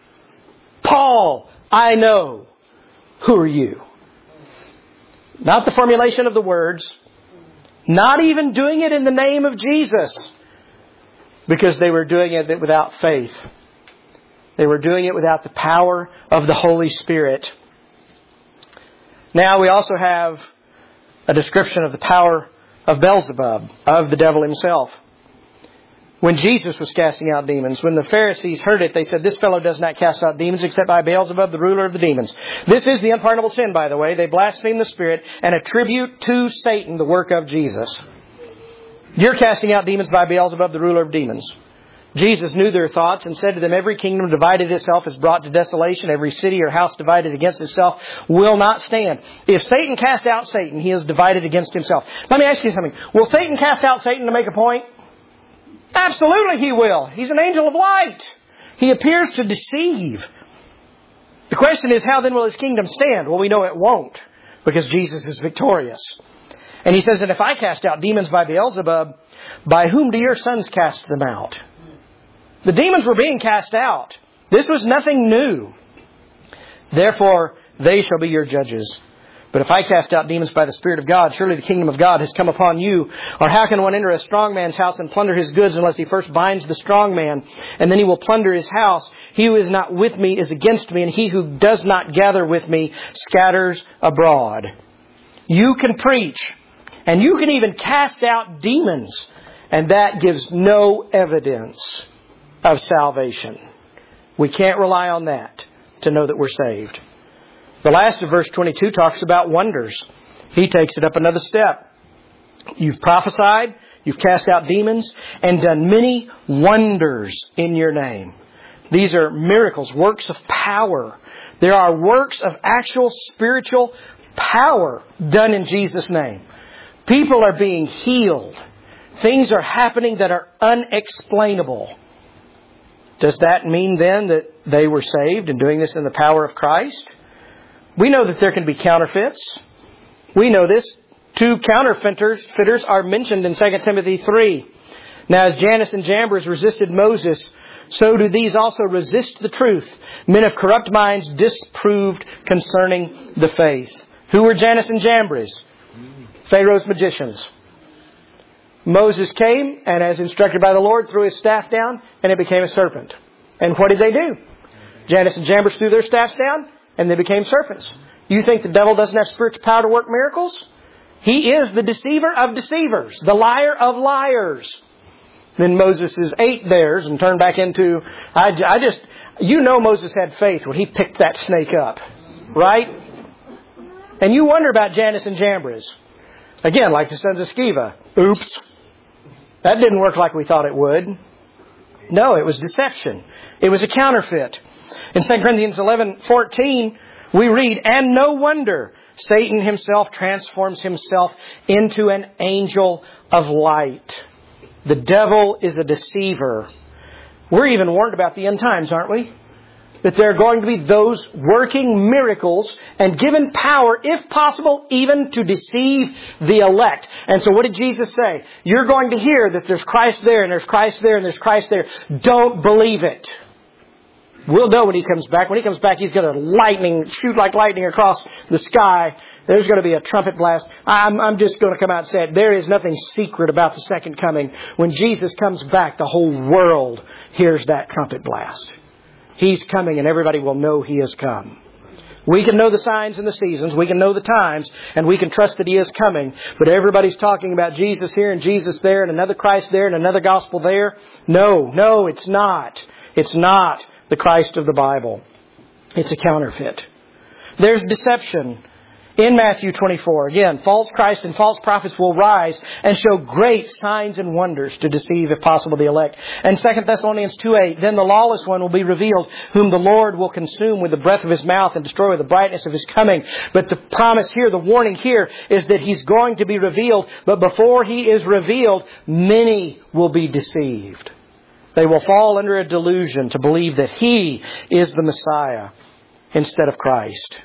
Paul I know. Who are you? Not the formulation of the words. Not even doing it in the name of Jesus. Because they were doing it without faith. They were doing it without the power of the Holy Spirit. Now we also have a description of the power of Beelzebub, of the devil himself. When Jesus was casting out demons, when the Pharisees heard it, they said, this fellow does not cast out demons except by Beelzebub, the ruler of the demons. This is the unpardonable sin, by the way. They blaspheme the Spirit and attribute to Satan the work of Jesus. You're casting out demons by Beelzebub, the ruler of demons. Jesus knew their thoughts and said to them, every kingdom divided itself is brought to desolation. Every city or house divided against itself will not stand. If Satan cast out Satan, he is divided against himself. Let me ask you something. Will Satan cast out Satan to make a point? Absolutely he will. He's an angel of light. He appears to deceive. The question is, how then will his kingdom stand? Well, we know it won't, because Jesus is victorious. And he says that if I cast out demons by Beelzebub, by whom do your sons cast them out? The demons were being cast out. This was nothing new. Therefore, they shall be your judges. But if I cast out demons by the Spirit of God, surely the kingdom of God has come upon you. Or how can one enter a strong man's house and plunder his goods unless he first binds the strong man, and then he will plunder his house? He who is not with me is against me, and he who does not gather with me scatters abroad. You can preach, and you can even cast out demons, and that gives no evidence of salvation. We can't rely on that to know that we're saved. The last of verse twenty-two talks about wonders. He takes it up another step. You've prophesied, you've cast out demons, and done many wonders in your name. These are miracles, works of power. There are works of actual spiritual power done in Jesus' name. People are being healed. Things are happening that are unexplainable. Does that mean then that they were saved and doing this in the power of Christ? We know that there can be counterfeits. We know this. Two counterfeiters fitters are mentioned in Second Timothy three. Now, as Jannes and Jambres resisted Moses, so do these also resist the truth. Men of corrupt minds disproved concerning the faith. Who were Jannes and Jambres? Pharaoh's magicians. Moses came and, as instructed by the Lord, threw his staff down and it became a serpent. And what did they do? Jannes and Jambres threw their staffs down and they became serpents. You think the devil doesn't have spiritual power to work miracles? He is the deceiver of deceivers, the liar of liars. Then Moses ate theirs and turned back into... I, I just... You know Moses had faith when he picked that snake up. Right? And you wonder about Jannes and Jambres. Again, like the sons of Sceva. Oops. That didn't work like we thought it would. No, it was deception. It was a counterfeit. In Second Corinthians eleven fourteen, we read, "And no wonder Satan himself transforms himself into an angel of light." The devil is a deceiver. We're even warned about the end times, aren't we? That there are going to be those working miracles and given power, if possible, even to deceive the elect. And so what did Jesus say? You're going to hear that there's Christ there and there's Christ there and there's Christ there. Don't believe it. We'll know when He comes back. When He comes back, He's going to lightning, shoot like lightning across the sky. There's going to be a trumpet blast. I'm, I'm just going to come out and say it. There is nothing secret about the second coming. When Jesus comes back, the whole world hears that trumpet blast. He's coming and everybody will know He has come. We can know the signs and the seasons. We can know the times. And we can trust that He is coming. But everybody's talking about Jesus here and Jesus there and another Christ there and another gospel there. No, no, it's not. It's not the Christ of the Bible. It's a counterfeit. There's deception. In Matthew twenty-four, again, false Christ and false prophets will rise and show great signs and wonders to deceive, if possible, the elect. And Second Thessalonians two eight, "Then the lawless one will be revealed, whom the Lord will consume with the breath of His mouth and destroy with the brightness of His coming." But the promise here, the warning here, is that He's going to be revealed. But before He is revealed, many will be deceived. They will fall under a delusion to believe that He is the Messiah instead of Christ.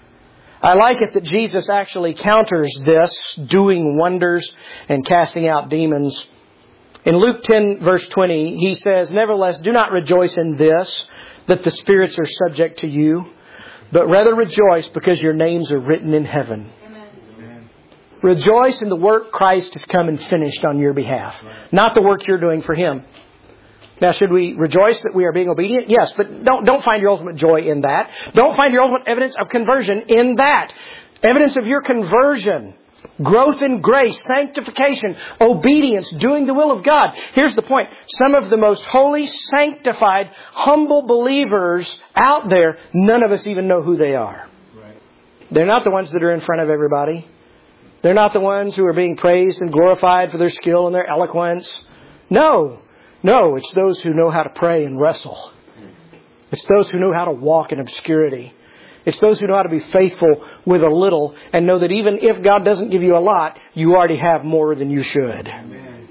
I like it that Jesus actually counters this, doing wonders and casting out demons. In Luke ten, verse twenty, He says, "Nevertheless, do not rejoice in this, that the spirits are subject to you, but rather rejoice because your names are written in heaven." Amen. Rejoice in the work Christ has come and finished on your behalf, not the work you're doing for Him. Now, should we rejoice that we are being obedient? Yes, but don't, don't find your ultimate joy in that. Don't find your ultimate evidence of conversion in that. Evidence of your conversion, growth in grace, sanctification, obedience, doing the will of God. Here's the point. Some of the most holy, sanctified, humble believers out there, none of us even know who they are. Right. They're not the ones that are in front of everybody. They're not the ones who are being praised and glorified for their skill and their eloquence. No. No, it's those who know how to pray and wrestle. It's those who know how to walk in obscurity. It's those who know how to be faithful with a little and know that even if God doesn't give you a lot, you already have more than you should. Amen.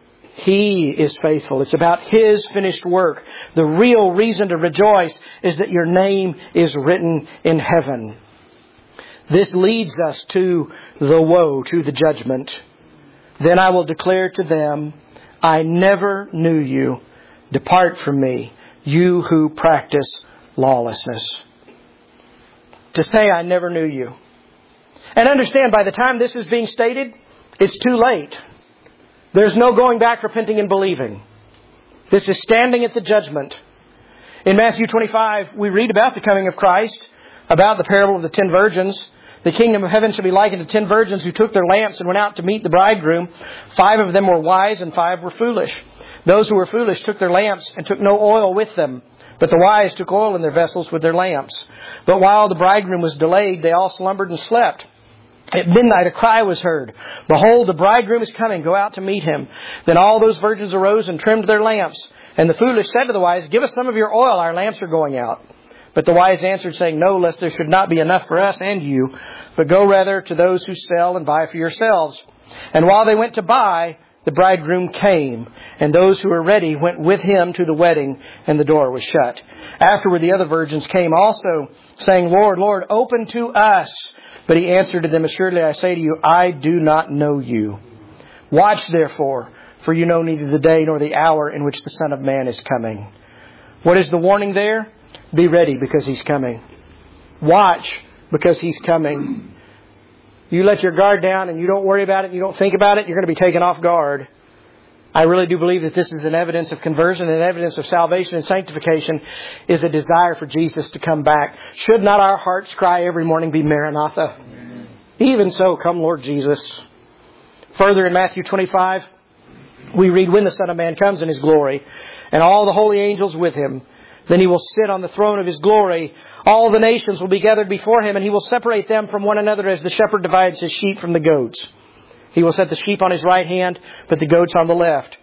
He is faithful. It's about His finished work. The real reason to rejoice is that your name is written in heaven. This leads us to the woe, to the judgment. "Then I will declare to them, I never knew you. Depart from me, you who practice lawlessness." To say, "I never knew you." And understand, by the time this is being stated, it's too late. There's no going back, repenting and believing. This is standing at the judgment. In Matthew twenty-five, we read about the coming of Christ, about the parable of the ten virgins. "The kingdom of heaven shall be likened to ten virgins who took their lamps and went out to meet the bridegroom. Five of them were wise and five were foolish. Those who were foolish took their lamps and took no oil with them. But the wise took oil in their vessels with their lamps. But while the bridegroom was delayed, they all slumbered and slept. At midnight a cry was heard, 'Behold, the bridegroom is coming. Go out to meet him.' Then all those virgins arose and trimmed their lamps. And the foolish said to the wise, 'Give us some of your oil. Our lamps are going out.' But the wise answered, saying, 'No, lest there should not be enough for us and you. But go rather to those who sell and buy for yourselves.' And while they went to buy, the bridegroom came, and those who were ready went with him to the wedding, and the door was shut. Afterward the other virgins came also, saying, 'Lord, Lord, open to us.' But he answered to them, 'Assuredly I say to you, I do not know you. Watch therefore, for you know neither the day nor the hour in which the Son of Man is coming.'" What is the warning there? Be ready because He's coming. Watch because He's coming. You let your guard down and you don't worry about it, you don't think about it, you're going to be taken off guard. I really do believe that this is an evidence of conversion and evidence of salvation and sanctification is a desire for Jesus to come back. Should not our hearts cry every morning, be Maranatha? Amen. Even so, come Lord Jesus. Further in Matthew twenty-five, we read, "When the Son of Man comes in His glory, and all the holy angels with Him, then He will sit on the throne of His glory. All the nations will be gathered before Him, and He will separate them from one another as the shepherd divides his sheep from the goats. He will set the sheep on His right hand, but the goats on the left.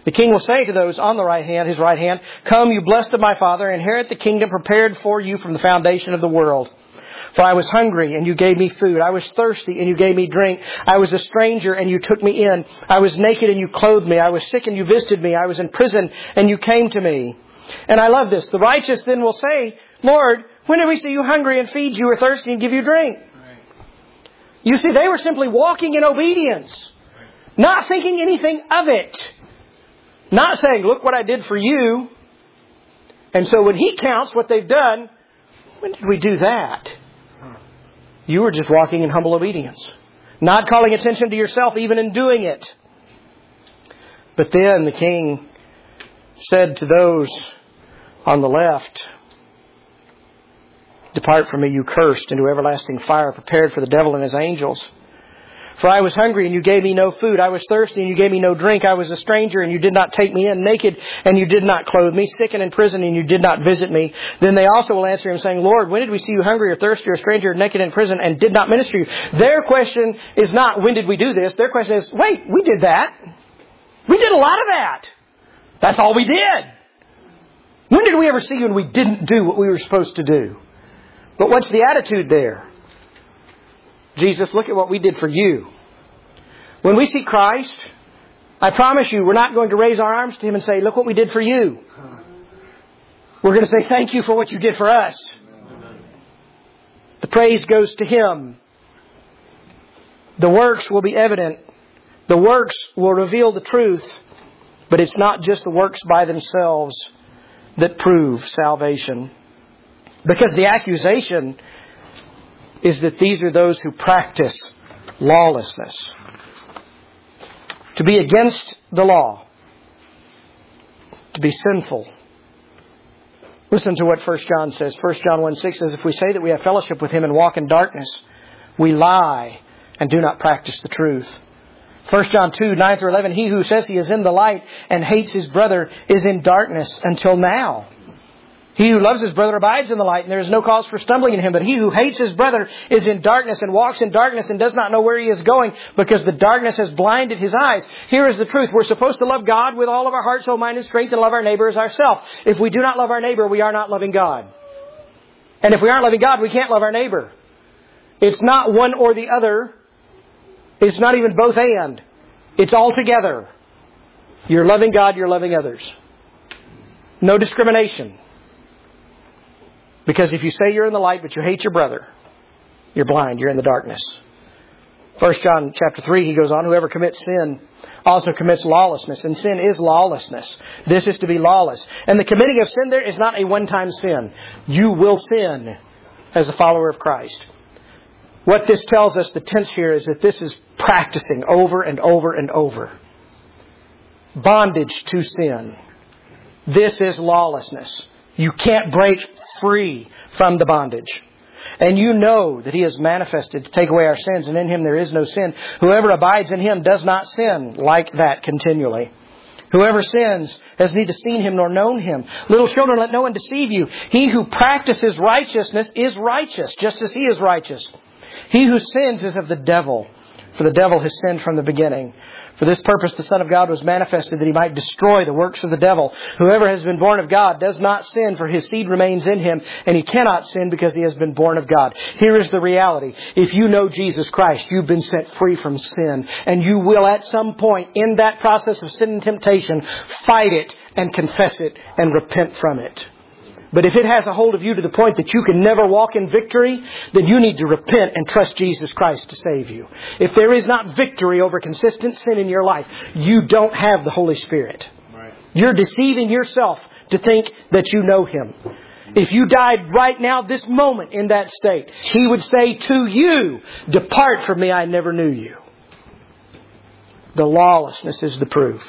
The king will say to those on the right hand, his right hand, "Come, you blessed of my Father, inherit the kingdom prepared for you from the foundation of the world. For I was hungry, and you gave me food. I was thirsty, and you gave me drink. I was a stranger, and you took me in. I was naked, and you clothed me. I was sick, and you visited me. I was in prison, and you came to me." And I love this. The righteous then will say, "Lord, when did we see you hungry and feed you, or thirsty and give you drink?" Right. You see, they were simply walking in obedience, not thinking anything of it. Not saying, "Look what I did for you." And so when He counts what they've done, when did we do that? You were just walking in humble obedience. Not calling attention to yourself even in doing it. But then the king said to those on the left, "Depart from me, you cursed, into everlasting fire prepared for the devil and his angels. For I was hungry, and you gave me no food. I was thirsty, and you gave me no drink. I was a stranger, and you did not take me in. Naked, and you did not clothe me. Sick and in prison, and you did not visit me." Then they also will answer Him, saying, "Lord, when did we see you hungry or thirsty or a stranger or naked in prison and did not minister you?" Their question is not, "When did we do this?" Their question is, "Wait, we did that. We did a lot of that. That's all we did. When did we ever see you and we didn't do what we were supposed to do?" But what's the attitude there? "Jesus, look at what we did for you." When we see Christ, I promise you, we're not going to raise our arms to Him and say, "Look what we did for you." We're going to say, "Thank you for what you did for us." The praise goes to Him. The works will be evident. The works will reveal the truth. But it's not just the works by themselves that prove salvation. Because the accusation is that these are those who practice lawlessness. To be against the law. To be sinful. Listen to what First John says. First John one six says, "If we say that we have fellowship with Him and walk in darkness, we lie and do not practice the truth." First John two nine through eleven, "He who says he is in the light and hates his brother is in darkness until now. He who loves his brother abides in the light, and there is no cause for stumbling in him. But he who hates his brother is in darkness and walks in darkness and does not know where he is going, because the darkness has blinded his eyes." Here is the truth. We're supposed to love God with all of our heart, soul, mind, and strength, and love our neighbor as ourselves. If we do not love our neighbor, we are not loving God. And if we aren't loving God, we can't love our neighbor. It's not one or the other. It's not even both and. It's all together. You're loving God, you're loving others. No discrimination. Because if you say you're in the light but you hate your brother, you're blind, you're in the darkness. First John chapter three, he goes on, "Whoever commits sin also commits lawlessness." And sin is lawlessness. This is to be lawless. And the committing of sin there is not a one-time sin. You will sin as a follower of Christ. What this tells us, the tense here, is that this is practicing over and over and over. Bondage to sin. This is lawlessness. You can't break free from the bondage. And you know that He has manifested to take away our sins, and in Him there is no sin. Whoever abides in Him does not sin like that continually. Whoever sins has neither seen Him nor known Him. Little children, let no one deceive you. He who practices righteousness is righteous, just as He is righteous. He who sins is of the devil, for the devil has sinned from the beginning. For this purpose the Son of God was manifested, that He might destroy the works of the devil. Whoever has been born of God does not sin, for his seed remains in him, and he cannot sin because he has been born of God. Here is the reality. If you know Jesus Christ, you've been set free from sin, and you will at some point in that process of sin and temptation fight it and confess it and repent from it. But if it has a hold of you to the point that you can never walk in victory, then you need to repent and trust Jesus Christ to save you. If there is not victory over consistent sin in your life, you don't have the Holy Spirit. Right. You're deceiving yourself to think that you know Him. If you died right now, this moment, in that state, He would say to you, "Depart from me, I never knew you." The lawlessness is the proof.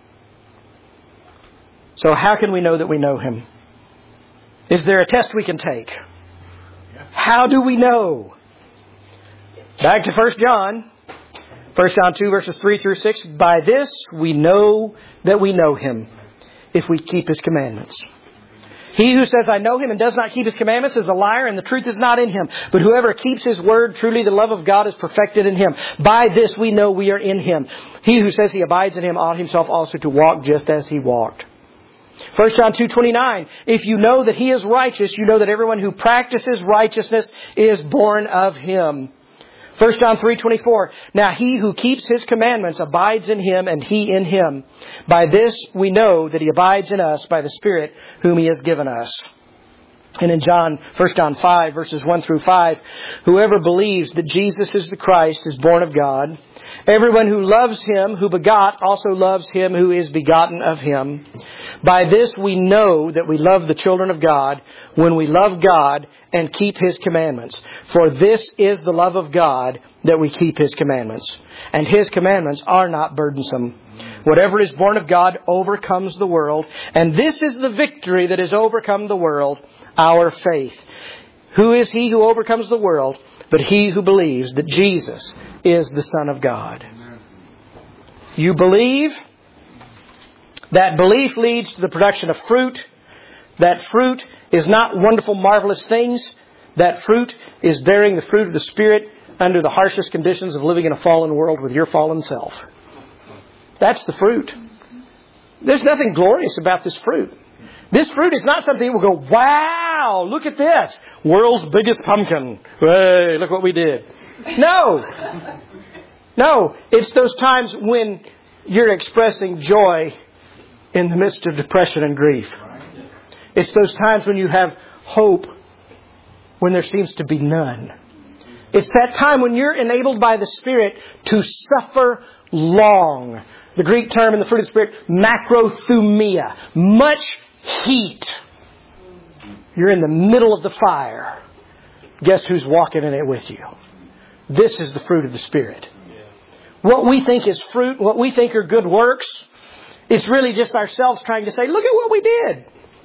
So how can we know that we know Him? Is there a test we can take? How do we know? Back to First John. First John two verses three through six. "By this we know that we know Him, if we keep His commandments. He who says, I know Him and does not keep His commandments is a liar, and the truth is not in him. But whoever keeps His word, truly the love of God is perfected in him. By this we know we are in Him. He who says he abides in Him ought himself also to walk just as He walked. First John two twenty-nine, if you know that He is righteous, you know that everyone who practices righteousness is born of Him. First John three twenty-four, now He who keeps His commandments abides in Him and He in Him. By this we know that He abides in us by the Spirit whom He has given us. And in John, First John five verses one through five, whoever believes that Jesus is the Christ is born of God. Everyone who loves Him who begot also loves Him who is begotten of Him. By this we know that we love the children of God, when we love God and keep His commandments. For this is the love of God, that we keep His commandments. And His commandments are not burdensome. Whatever is born of God overcomes the world. And this is the victory that has overcome the world, our faith. Who is he who overcomes the world but he who believes that Jesus is the Son of God? You believe. That belief leads to the production of fruit. That fruit is not wonderful, marvelous things. That fruit is bearing the fruit of the Spirit under the harshest conditions of living in a fallen world with your fallen self. That's the fruit. There's nothing glorious about this fruit. This fruit is not something that will go, wow, look at this. World's biggest pumpkin. Hey, look what we did. No. No. It's those times when you're expressing joy in the midst of depression and grief. It's those times when you have hope when there seems to be none. It's that time when you're enabled by the Spirit to suffer long. The Greek term in the fruit of the Spirit, macrothumia. Much heat. You're in the middle of the fire. Guess who's walking in it with you? This is the fruit of the Spirit. What we think is fruit, what we think are good works, it's really just ourselves trying to say, look at what we did.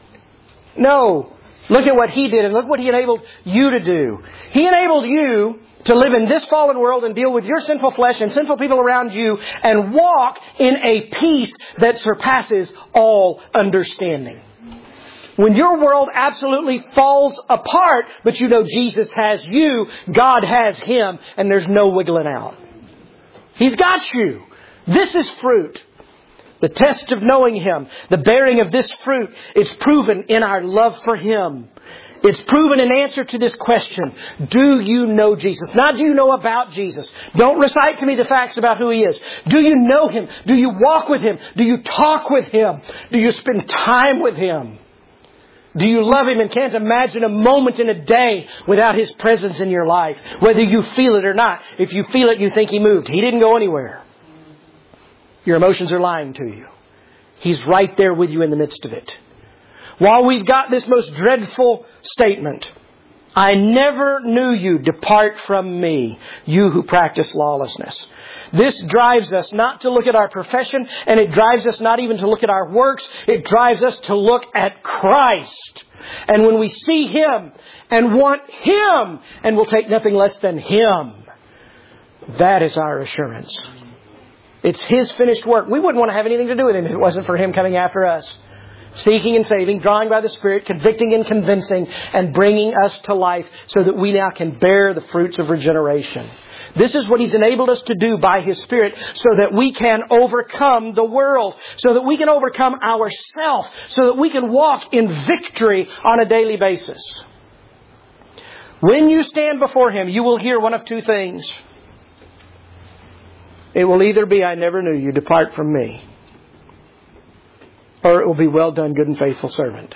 No. Look at what He did and look what He enabled you to do. He enabled you to live in this fallen world and deal with your sinful flesh and sinful people around you and walk in a peace that surpasses all understanding. When your world absolutely falls apart, but you know Jesus has you, God has Him, and there's no wiggling out. He's got you. This is fruit. The test of knowing Him, the bearing of this fruit, it's proven in our love for Him. It's proven in answer to this question. Do you know Jesus? Not do you know about Jesus. Don't recite to me the facts about who He is. Do you know Him? Do you walk with Him? Do you talk with Him? Do you spend time with Him? Do you love Him and can't imagine a moment in a day without His presence in your life? Whether you feel it or not. If you feel it, you think He moved. He didn't go anywhere. Your emotions are lying to you. He's right there with you in the midst of it. While we've got this most dreadful statement, I never knew you, depart from me, you who practice lawlessness. This drives us not to look at our profession, and it drives us not even to look at our works. It drives us to look at Christ. And when we see Him and want Him, and will take nothing less than Him, that is our assurance. It's His finished work. We wouldn't want to have anything to do with Him if it wasn't for Him coming after us. Seeking and saving, drawing by the Spirit, convicting and convincing, and bringing us to life so that we now can bear the fruits of regeneration. This is what He's enabled us to do by His Spirit so that we can overcome the world, so that we can overcome ourselves, so that we can walk in victory on a daily basis. When you stand before Him, you will hear one of two things. It will either be, I never knew you, depart from me. Or it will be, well done, good and faithful servant.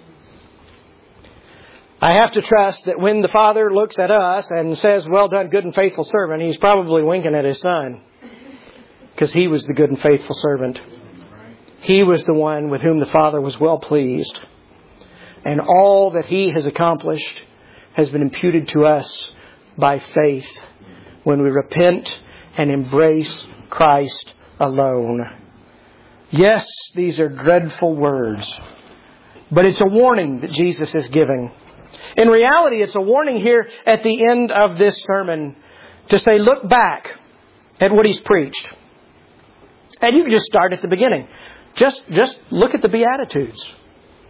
I have to trust that when the Father looks at us and says, well done, good and faithful servant, He's probably winking at His Son. Because He was the good and faithful servant. He was the one with whom the Father was well pleased. And all that He has accomplished has been imputed to us by faith when we repent and embrace Christ alone. Yes, these are dreadful words. But it's a warning that Jesus is giving. In reality, it's a warning here at the end of this sermon to say, look back at what He's preached. And you can just start at the beginning. Just, just look at the Beatitudes.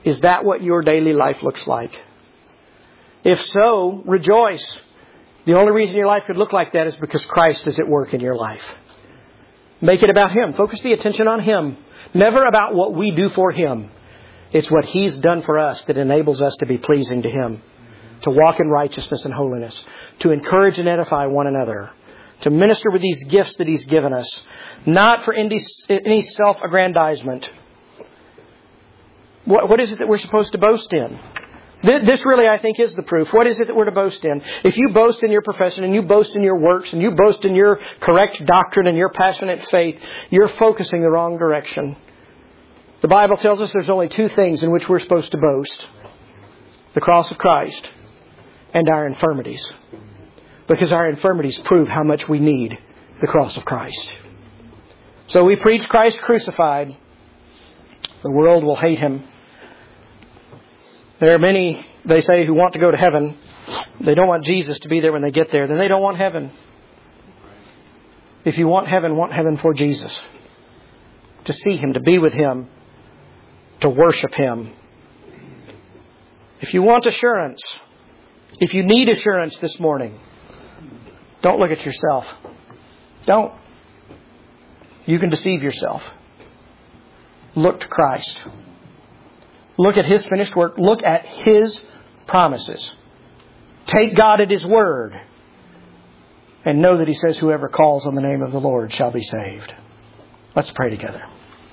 Is that what your daily life looks like? If so, rejoice. The only reason your life could look like that is because Christ is at work in your life. Make it about Him. Focus the attention on Him. Never about what we do for Him. It's what He's done for us that enables us to be pleasing to Him. To walk in righteousness and holiness. To encourage and edify one another. To minister with these gifts that He's given us. Not for any self-aggrandizement. What, what is it that we're supposed to boast in? This really, I think, is the proof. What is it that we're to boast in? If you boast in your profession and you boast in your works and you boast in your correct doctrine and your passionate faith, you're focusing the wrong direction. The Bible tells us there's only two things in which we're supposed to boast. The cross of Christ and our infirmities. Because our infirmities prove how much we need the cross of Christ. So we preach Christ crucified. The world will hate Him. There are many, they say, who want to go to heaven. They don't want Jesus to be there when they get there. Then they don't want heaven. If you want heaven, want heaven for Jesus. To see Him, to be with Him, to worship Him. If you want assurance, if you need assurance this morning, don't look at yourself. Don't. You can deceive yourself. Look to Christ. Look at His finished work. Look at His promises. Take God at His word. And know that He says, whoever calls on the name of the Lord shall be saved. Let's pray together.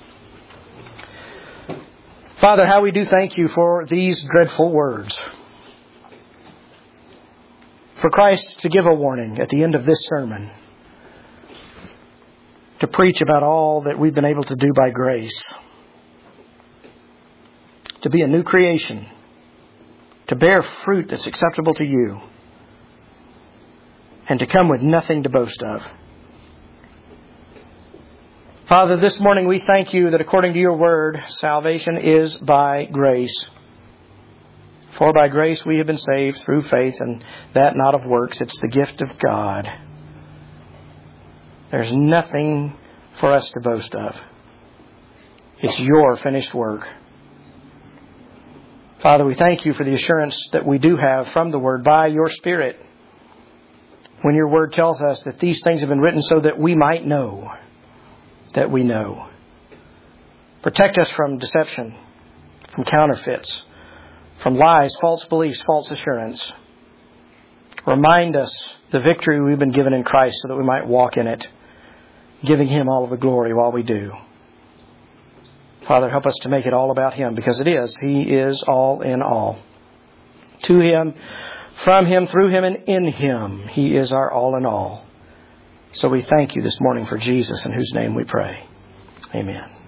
Father, how we do thank You for these dreadful words. For Christ to give a warning at the end of this sermon. To preach about all that we've been able to do by grace. To be a new creation. To bear fruit that's acceptable to You. And to come with nothing to boast of. Father, this morning we thank You that according to Your word, salvation is by grace. For by grace we have been saved through faith, and that not of works. It's the gift of God. There's nothing for us to boast of. It's Your finished work. Father, we thank You for the assurance that we do have from the Word by Your Spirit. When Your Word tells us that these things have been written so that we might know that we know. Protect us from deception, from counterfeits, from lies, false beliefs, false assurance. Remind us the victory we've been given in Christ so that we might walk in it, giving Him all of the glory while we do. Father, help us to make it all about Him, because it is. He is all in all. To Him, from Him, through Him, and in Him, He is our all in all. So we thank You this morning for Jesus, in whose name we pray. Amen.